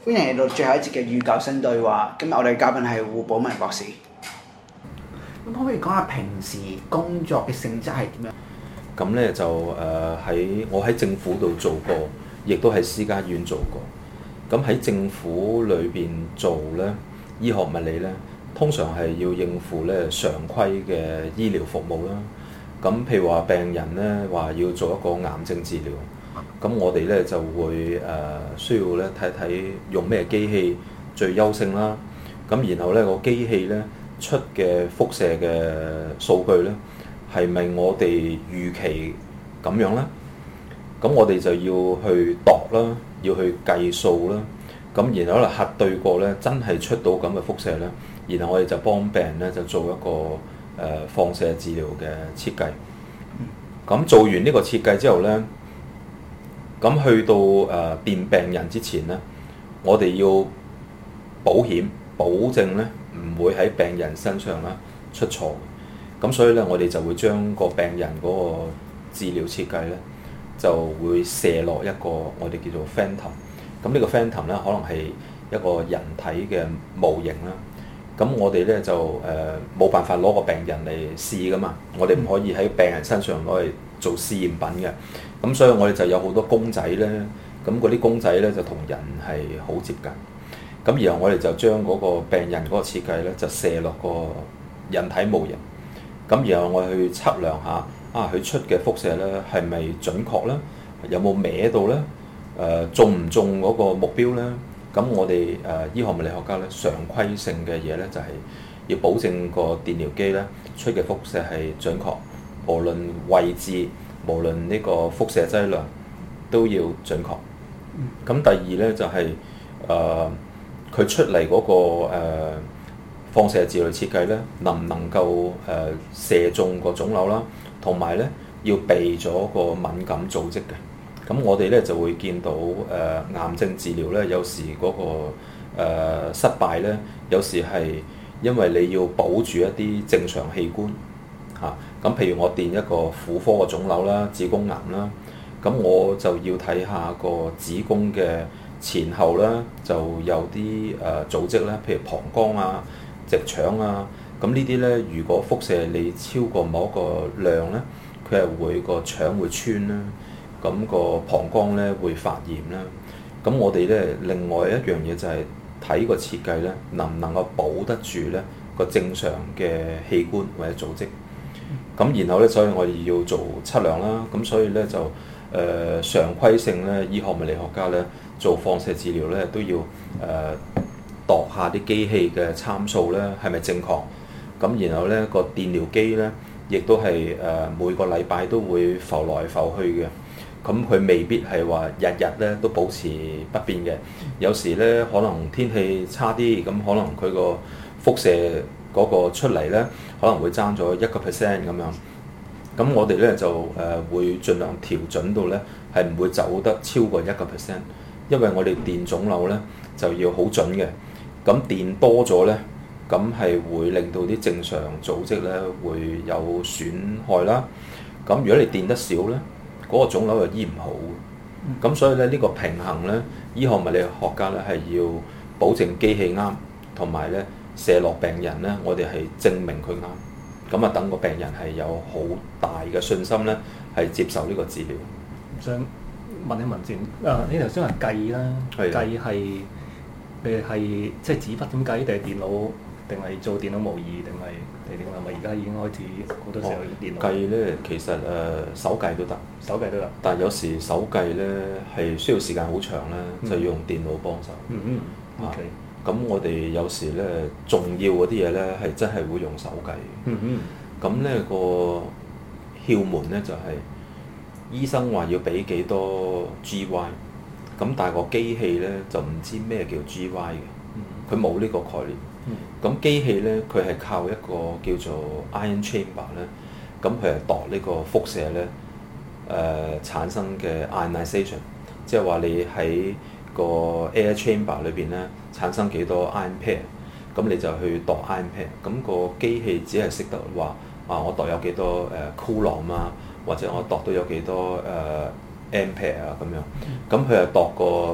歡迎嚟到最後一節嘅與教生對話。今日我哋嘅嘉賓係胡寶文博士。咁可唔可以講下平時工作嘅性質係點樣？ 咁咧就我喺政府度做過，亦都喺私家醫院做過。咁喺政府裏邊做咧，醫學物理咧，通常係要應付咧常規嘅醫療服務啦。咁譬如話病人咧話要做一個癌症治療，咁我哋咧就會需要咧睇睇用咩機器最優勝啦。咁然後咧個機器咧出嘅輻射嘅數據咧係咪我哋預期咁樣咧？咁我哋就要去度啦，要去計數啦。咁然後咧核對過咧，真係出到咁嘅輻射咧，然後我哋就幫病人咧就做一個放射治療嘅設計。咁做完呢個設計之後咧，咁去到電病人之前咧，我哋要保險保證咧唔會喺病人身上啦出錯。咁所以咧，我哋就會將個病人嗰個治療設計咧，就會射落一個我哋叫做 phantom。咁呢個 phantom 咧，可能係一個人體嘅模型啦。咁我哋咧就冇辦法攞個病人嚟試噶嘛，我哋唔可以喺病人身上攞嚟做試驗品嘅。咁所以我哋就有好多公仔咧，咁嗰啲公仔咧就同人係好接近。咁然後我哋就將嗰個病人嗰個設計咧，就射落個人體模型。咁然後我去測量下佢出嘅輻射咧係咪準確咧？有冇歪到咧？中唔中嗰個目標咧？咁我哋醫學物理學家咧常規性嘅嘢咧就係要保證個電療機咧出嘅輻射係準確，無論位置，無論呢個輻射劑量都要準確。咁第二咧就係佢出嚟嗰個放射治療設計咧，能唔能夠射中個腫瘤啦，同埋咧要避咗個敏感組織嘅。咁我哋咧就會見到癌症治療咧，有時嗰個失敗咧，有時係因為你要保住一啲正常器官嚇。咁譬如我電一個婦科嘅腫瘤啦、子宮癌啦，咁我就要睇下個子宮嘅前後啦，就有啲組織咧，譬如膀胱啊、直腸啊，咁呢啲咧，如果輻射你超過某一個量咧，佢係會個腸會穿啦。咁個膀胱咧會發炎啦。咁我哋咧另外一樣嘢就係睇個設計咧，能唔能夠保得住咧個正常嘅器官或者組織。咁然後咧，所以我哋要做測量啦。咁所以咧就常規性咧，醫學物理學家咧做放射治療咧都要度下啲機器嘅參數咧係咪正確。咁然後咧個電療機咧亦都係每個禮拜都會浮來浮去嘅。咁佢未必係話日日咧都保持不變嘅，有時咧可能天氣差啲，咁可能佢個輻射嗰個出嚟咧可能會爭咗1% 咁樣。咁我哋咧就會盡量調準到咧係唔會走得超過1%，因為我哋電腫瘤咧就要好準嘅。咁電多咗咧，咁係會令到啲正常組織咧會有損害啦。咁如果你電得少咧，嗰個腫瘤又醫唔好，咁所以咧呢個平衡咧，醫學物理學家咧係要保證機器啱，同埋咧射落病人咧，我哋係證明佢啱，咁啊等個病人係有好大嘅信心咧，係接受呢個治療。 想問一問先，你頭先話計啦，計係即係紙筆點計，定係電腦，定係做電腦模擬，定係點啊？咪而家已經開始好多時候用電腦計咧，其實手計都得， 手計都得。 但係有時手計咧係需要時間好長咧，就要用電腦幫手。 OK。 咁我哋有時咧重要嗰啲嘢咧係真係會用手計。咁咧個竅門咧就係醫生話要俾幾多 GY，咁但係個機器咧就唔知咩叫 GY 嘅，佢冇呢個概念。咁機器咧，佢係靠一個叫做 ion chamber 咧，咁佢係度呢個輻射咧，產生嘅 ionization， 即係話你喺個 air chamber 裏邊咧產生幾多 ion pair，咁你就去度 ion pair，咁個機器只係識得話我度有幾多coulomb啊，或者我度到有幾多ampere啊咁樣，咁佢係度個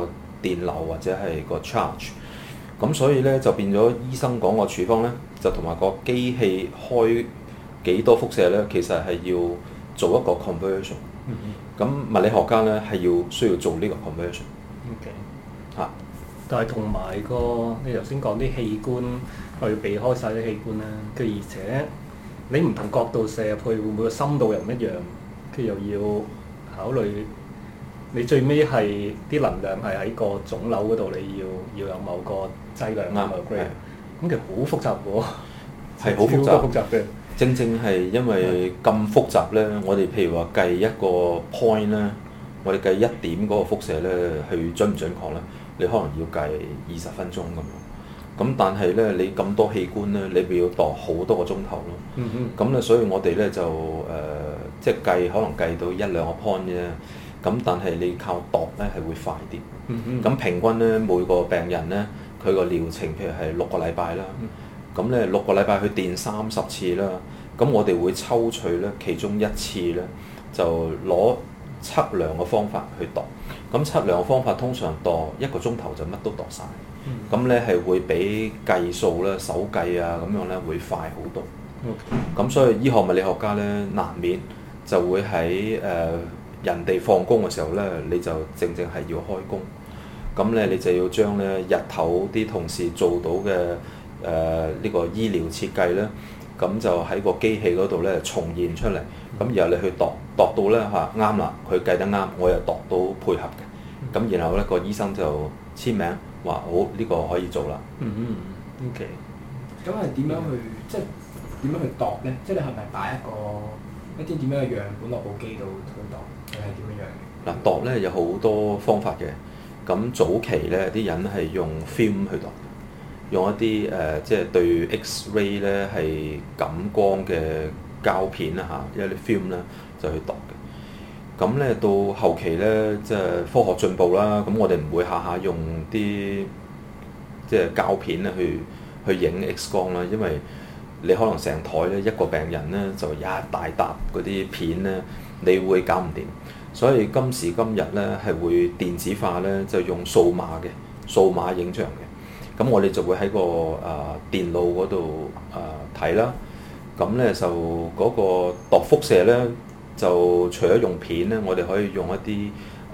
電流或者係個 charge。咁所以咧就變咗醫生講個處方咧，就同埋個機器開幾多輻射咧，其實係要做一個 conversion。咁物理學家咧係需要做呢個 conversion。嚇！ 但係同埋你頭先講啲器官，我要避開晒啲器官啦。佢而且你唔同角度射入去，會唔會個深度又唔一樣？佢又要考慮你最尾係啲能量係喺個腫瘤嗰度，你要有某個劑量啊，某個 grade。咁其實好複雜喎， 係好複雜嘅。 正係因為咁複雜咧，我哋譬如話計一個 point 咧，我哋計一點嗰個輻射咧，去準唔準確咧？你可能要計20分鐘咁樣。咁但係咧，你咁多器官咧，你咪要度好多個鐘頭咯。咁咧，所以我哋咧就即係可能計到1-2個 point 啫。咁但係你靠度咧係會快啲。咁平均咧每個病人咧，佢個療程譬如係6個禮拜啦。咁咧6個禮拜去電30次啦。咁我哋會抽取咧其中一次咧，就攞測量嘅方法去度。咁測量嘅方法通常度1個鐘頭就乜都度晒。咁咧係會比計數咧手計啊咁樣咧會快好多。咁所以醫學物理學家咧難免就會喺人哋放工嘅時候咧，你就正係要開工。咁咧你就要將咧日頭啲同事做到嘅呢個醫療設計咧，咁就喺個機器嗰度咧重現出嚟。咁然後你去度到咧嚇啱啦，佢計得啱，我又度到配合嘅。咁然後咧個醫生就簽名話好，呢個可以做啦。 OK。 咁係點樣去即係點樣去度咧？即係你係咪擺一啲點樣嘅樣本落部機度去度，定係點樣樣嘅？ 嗱，度咧有好多方法嘅。咁早期咧啲人係用 film 去度，用一啲即係對 X-ray 咧係感光嘅膠片啦嚇，一啲 film 咧就去度嘅。咁咧到後期咧，即係科學進步啦，咁我哋唔會下下用啲即係膠片咧去影 X 光啦，因為你可能成枱咧一個病人咧就一大沓嗰啲片咧，你會搞唔掂。所以今時今日咧係會電子化咧，就用數碼影像嘅。咁我哋就會喺個電腦嗰度睇啦。咁咧就嗰個度輻射咧，就除咗用片咧，我哋可以用一啲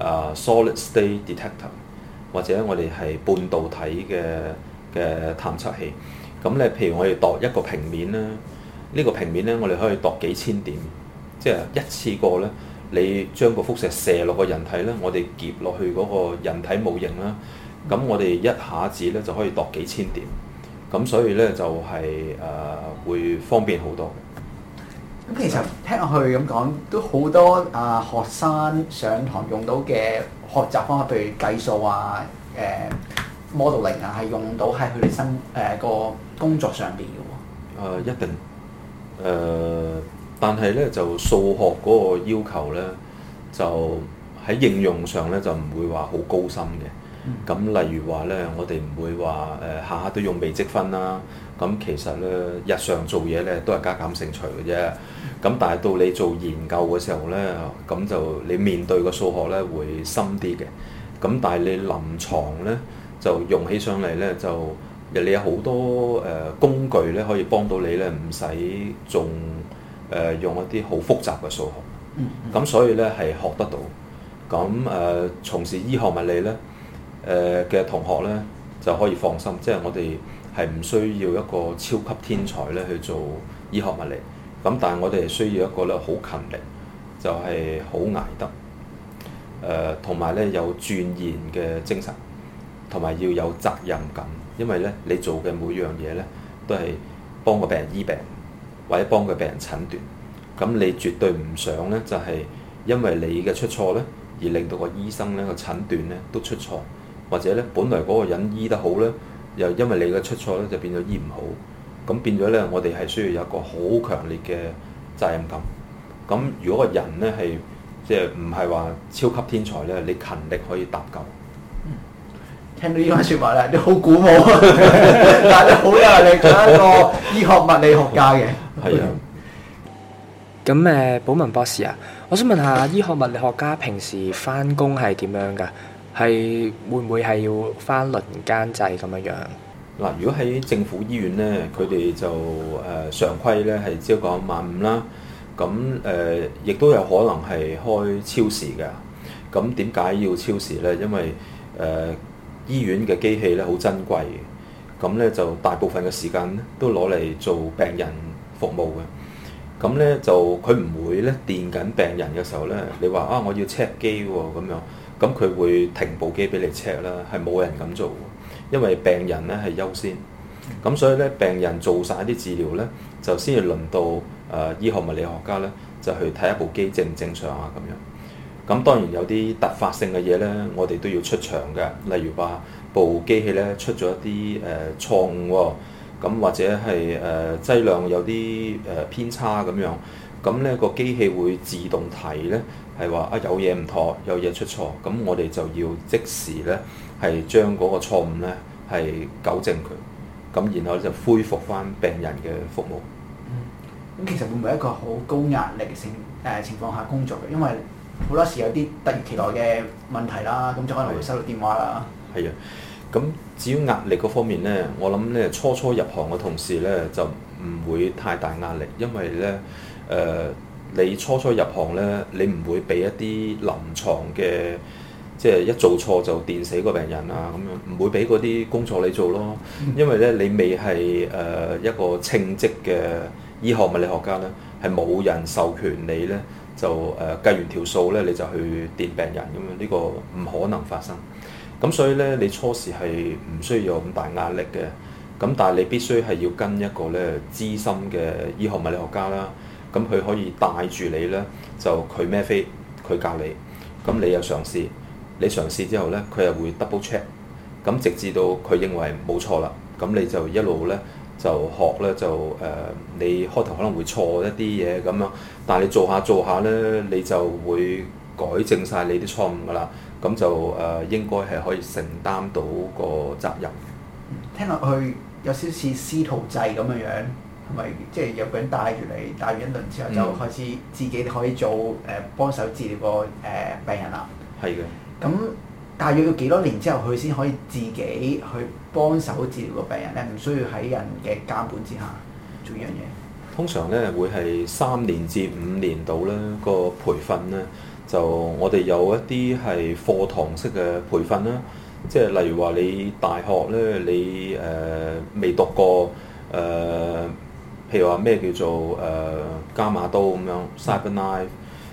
solid state detector， 或者我哋係半導體嘅探測器。咁咧，譬如我哋度一個平面咧，呢個平面咧，我哋可以度幾千點，即係一次過咧。你將個輻射射落個人體咧，我哋夾落去嗰個人體模型啦，咁我哋一下子咧就可以度幾千點，咁所以咧就係會方便好多嘅。 咁其實聽落去咁講，都好多學生上堂用到嘅學習方法，譬如計數啊、modeling 啊，係用到喺佢哋個工作上邊嘅喎。 一定但係咧就數學嗰個要求咧，就喺應用上咧就唔會話好高深嘅。咁例如話咧，我哋唔會話下下都用微積分啦。咁其實咧日常做嘢咧都係加減乘除嘅啫。咁但係到你做研究嘅時候咧，咁就你面對個數學咧會深啲嘅。咁但係你臨床咧就用起上嚟咧就你有好多工具咧可以幫到你咧，唔使仲用一啲好複雜嘅數學。咁所以咧係學得到。咁從事醫學物理咧嘅同學咧就可以放心，即係我哋係唔需要一個超級天才咧去做醫學物理。咁但係我哋係需要一個咧好勤力，就係好捱得，同埋咧有鑽研嘅精神，同埋要有責任感。因為咧你做嘅每樣嘢咧都係幫個病人醫病，或者幫個病人診斷。咁你絕對唔想咧就係因為你嘅出錯咧，而令到個醫生咧個診斷咧都出錯，或者咧本來嗰個人醫得好咧，又因為你嘅出錯咧就變咗醫唔好。咁變咗咧，我哋係需要有一個好強烈嘅責任感。咁如果個人咧係即係唔係話超級天才咧，你勤力可以搭救。 聽到呢番説話咧，都好鼓舞啊！但係你好有力做一個醫學物理學家嘅。 係啊。 咁寶文博士啊，我想問下醫學物理學家平時返工係點樣㗎？ 係會唔會係要返輪更制咁樣樣？ 嗱，如果喺政府醫院咧，佢哋就常規咧係朝九晚五啦。咁亦都有可能係開超時嘅。咁點解要超時咧？因為醫院嘅機器咧好珍貴嘅，咁咧就大部分嘅時間都攞嚟做病人服務嘅。咁咧就佢唔會咧電緊病人嘅時候咧，你話啊我要 check 機喎咁樣，咁佢會停部機俾你 check 啦，係冇人咁做嘅，因為病人咧係優先。咁所以咧病人做晒啲治療咧，就先至輪到醫學物理學家咧就去睇一部機正唔正常啊咁樣。咁當然有啲突發性嘅嘢咧，我哋都要出場嘅。例如話部機器咧出咗一啲錯誤喎，咁或者係劑量有啲偏差咁樣，咁咧個機器會自動提咧係話啊有嘢唔妥，有嘢出錯，咁我哋就要即時咧係將嗰個錯誤咧係糾正佢，咁然後就恢復翻病人嘅服務。 咁其實會唔會係一個好高壓力嘅情況下工作嘅？因為好多時有啲突如其來嘅問題啦，咁就可能會收到電話啦。 係啊，咁至於壓力嗰方面咧，我諗咧初入行嘅同事咧就唔會太大壓力，因為咧你初入行咧，你唔會俾一啲臨床嘅，即係一做錯就電死個病人啊咁樣，唔會俾嗰啲工作你做咯。因為咧你未係一個稱職嘅醫學物理學家咧，係冇人授權你咧。就計完條數咧，你就去電病人咁樣，呢個唔可能發生。咁所以咧，你初時係唔需要有咁大壓力嘅。咁但係你必須係要跟一個咧資深嘅醫學物理學家啦。咁佢可以帶住你咧，就佢孭飛，佢教你。咁你又嘗試，你嘗試之後咧，佢又會 double check。咁直至到佢認為冇錯啦，咁你就一路咧。就學咧就你開頭可能會錯一啲嘢咁樣，但係你做下咧，你就會改正晒你啲錯誤噶啦，咁就應該係可以承擔到個責任。 聽落去有少少似師徒制咁樣樣，係咪即係有個人帶住你，帶完一輪之後就開始自己可以做幫手治療個病人啦？ 係嘅。 咁大約要幾多年之後，佢先可以自己去幫手治療個病人咧？唔需要喺人嘅監管之下做呢樣嘢。 通常咧會係3年至5年度咧個培訓咧，就我哋有一啲係課堂式嘅培訓啦。即係例如話你大學咧，你未讀過譬如話咩叫做伽馬刀咁樣 CyberKnife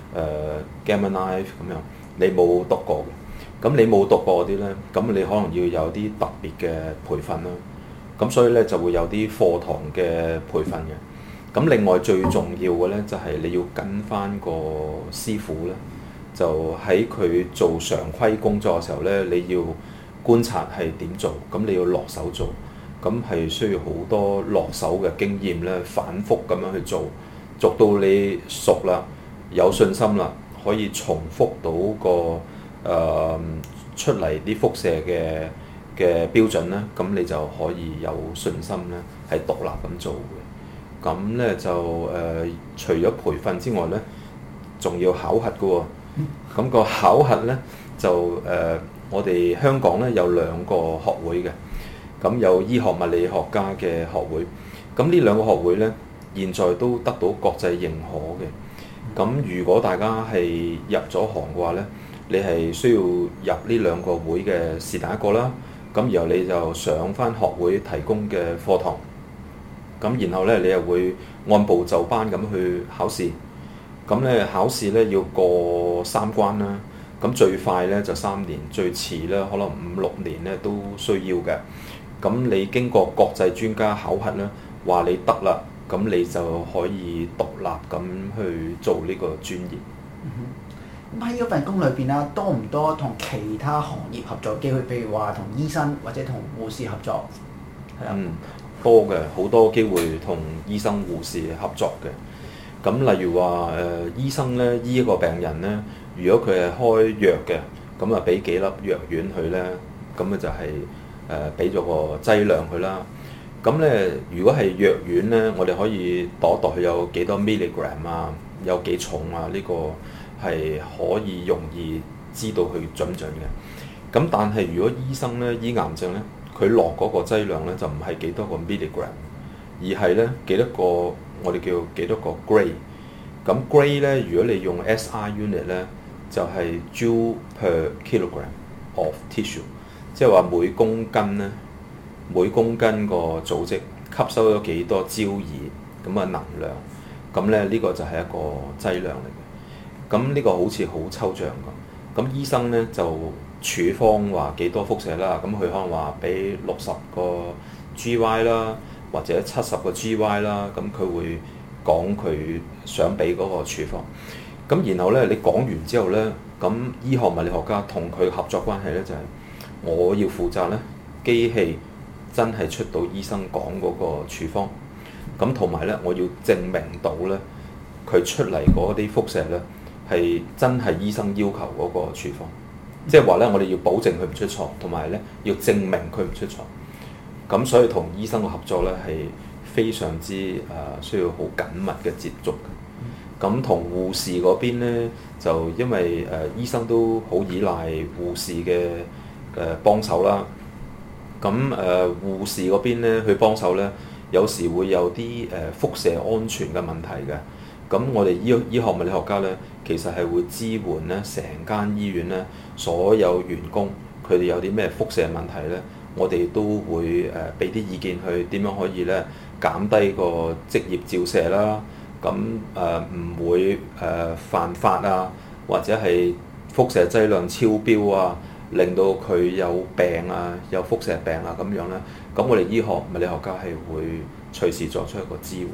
Gamma Knife 咁樣，你冇讀過嘅。咁你冇讀過嗰啲咧，咁你可能要有啲特別嘅培訓啦。咁所以咧就會有啲課堂嘅培訓嘅。咁另外最重要嘅咧就係你要跟翻個師傅咧，就喺佢做常規工作嘅時候咧，你要觀察係點做，咁你要落手做，咁係需要好多落手嘅經驗咧，反覆咁樣去做，做到你熟啦，有信心啦，可以重複到個出嚟啲輻射嘅標準咧，咁你就可以有信心咧，係獨立咁做嘅。咁咧就除咗培訓之外咧，仲要考核嘅喎。咁個考核咧就我哋香港咧有2個學會嘅，咁有醫學物理學家嘅學會。咁呢2個學會咧，現在都得到國際認可嘅。咁如果大家係入咗行嘅話咧，你係需要入呢2個會嘅是但一個啦，咁然後你就上翻學會提供嘅課堂，咁然後咧你又會按部就班咁去考試，咁咧考試咧要過3關啦，咁最快咧就3年，最遲咧可能5-6年咧都需要嘅。咁你經過國際專家考核咧，話你得啦，咁你就可以獨立咁去做呢個專業。 咁喺嗰份工裏邊啦，多唔多同其他行業合作機會？譬如話同醫生或者同護士合作，係啊。 多嘅，好多機會同醫生護士合作嘅。咁例如話醫生咧醫一個病人咧，如果佢係開藥嘅，咁啊俾幾粒藥丸佢咧，咁啊就係俾咗個劑量佢啦。咁咧如果係藥丸咧，我哋可以度佢有幾多 milligram 啊，有幾重啊，呢個係可以容易知道佢準唔準嘅。 咁但係如果醫生咧醫癌症咧，佢落嗰個劑量咧就唔係幾多個 milligram，而係咧幾多個我哋叫幾多個 gray。咁 gray 咧，如果你用 SI unit 咧，就係 joule per kilogram of tissue， 即係話每公斤咧，每公斤個組織吸收咗幾多焦耳咁嘅能量。咁咧呢個就係一個劑量嚟嘅。咁呢個好似好抽象咁。咁醫生咧就處方話幾多輻射啦，咁佢可能話俾60個 GY 啦，或者70個 GY 啦，咁佢會講佢想俾嗰個處方。咁然後咧你講完之後咧，咁醫學物理學家同佢合作關係咧就係我要負責咧機器真係出到醫生講嗰個處方，咁同埋咧我要證明到咧佢出嚟嗰啲輻射咧係真係醫生要求嗰個處方。即係話咧，我哋要保證佢唔出錯，同埋咧要證明佢唔出錯。咁所以同醫生嘅合作咧係非常之需要好緊密嘅接觸。咁同護士嗰邊咧，就因為醫生都好依賴護士嘅幫手啦。咁護士嗰邊咧去幫手咧，有時會有啲輻射安全嘅問題嘅。咁我哋醫學物理學家咧，其實係會支援咧成間醫院咧所有員工，佢哋有啲咩輻射問題咧，我哋都會俾啲意見去點樣可以咧減低個職業照射啦。咁唔會犯法啊，或者係輻射劑量超標啊，令到佢有病啊，有輻射病啊咁樣咧。咁我哋醫學物理學家係會隨時作出一個支援。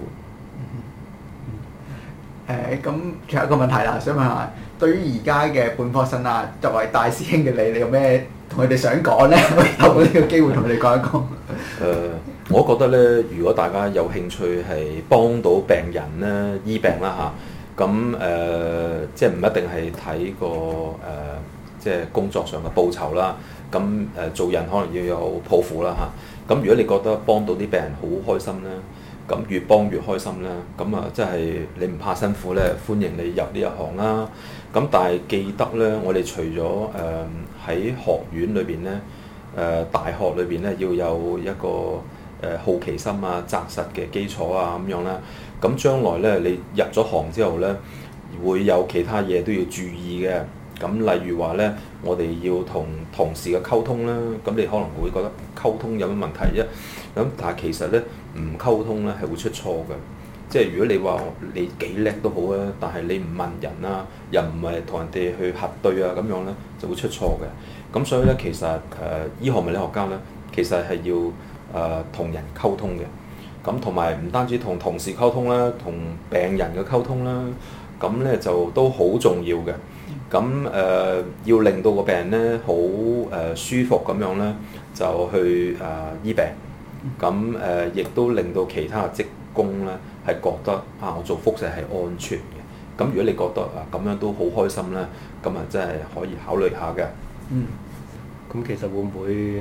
咁仲有一個問題啦，想問下，對於而家嘅本科生啊，作為大師兄嘅你有咩同佢哋想講咧？可以透過呢個機會同佢哋講一講。 我覺得咧，如果大家有興趣係幫到病人咧醫病啦嚇，咁即係唔一定係睇個即係工作上嘅報酬啦。咁做人可能要有抱負啦嚇。咁如果你覺得幫到啲病人好開心咧，咁越幫越開心啦，咁即係你唔怕辛苦咧，歡迎你入呢一行啦。咁但係記得咧，我哋除咗喺學院裏邊咧，大學裏邊咧要有一個好奇心啊、紮實嘅基礎啊咁樣啦。咁將來咧你入咗行之後咧，會有其他嘢都要注意嘅。咁例如話咧，我哋要同同事嘅溝通啦。咁你可能會覺得溝通有乜問題啫？咁但係其實咧，唔溝通咧係會出錯嘅。即係如果你話你幾叻都好啊，但係你唔問人啊，又唔係同人哋去核對啊咁樣咧，就會出錯嘅。咁所以咧，其實醫學物理學家咧，其實係要同人溝通嘅。咁同埋唔單止同同事溝通啦，同病人嘅溝通啦，咁咧就都好重要嘅。咁要令到個病人咧好舒服咁樣咧，就去醫病。咁亦都令到其他嘅職工咧係覺得我做輻射係安全嘅。咁如果你覺得咁樣都好開心咧，咁真係可以考慮下嘅。 咁其實會唔會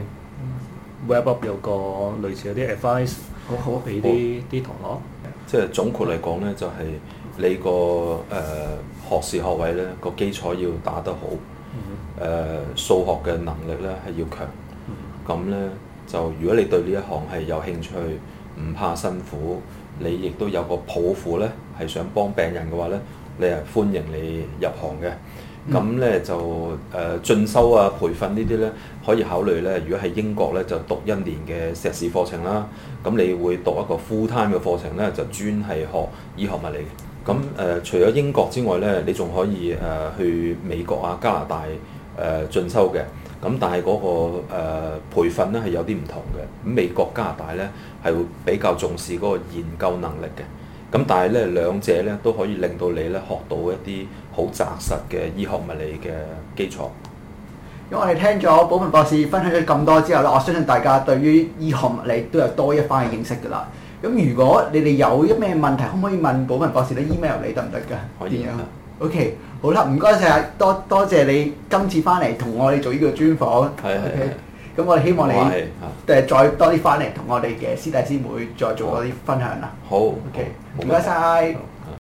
Wrap Up 有個類似有啲 advice 好俾啲同學？ 即係總括嚟講咧，就係你個學士學位咧個基礎要打得好，數學嘅能力咧係要強。咁咧就如果你對呢一行係有興趣，唔怕辛苦，你亦都有個抱負咧，係想幫病人嘅話咧，你係歡迎你入行嘅。咁咧就進修啊、培訓呢啲咧，可以考慮咧。如果喺英國咧，就讀1年嘅碩士課程啦。咁你會讀一個 full time 嘅課程咧，就專係學醫學物理嘅。咁除咗英國之外咧，你仲可以去美國啊、加拿大進修嘅。咁但係嗰個培訓咧係有啲唔同嘅。咁美國、加拿大咧係會比較重視嗰個研究能力嘅。咁但係咧兩者咧都可以令到你咧學到一啲好紮實嘅醫學物理嘅基礎。 因為我哋聽咗寶文博士分享咗咁多之後咧，我相信大家對於醫學物理都有多一番嘅認識㗎啦。咁如果你哋有一咩問題，可唔可以問寶文博士咧 email 你得唔得㗎？ 可以。 OK，好啦，唔該晒，多謝你今次翻嚟同我哋做呢個專訪。 係。 咁我哋希望你再多啲翻嚟同我哋嘅師弟師妹再做多啲分享啦。 好。 OK，唔該晒。